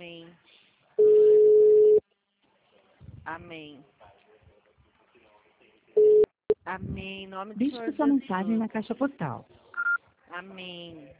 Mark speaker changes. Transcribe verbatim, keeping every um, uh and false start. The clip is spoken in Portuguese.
Speaker 1: Amém. Amém. Amém. Em nome do
Speaker 2: Deixe
Speaker 1: Senhor
Speaker 2: sua mensagem
Speaker 1: Jesus.
Speaker 2: na caixa postal.
Speaker 1: Amém.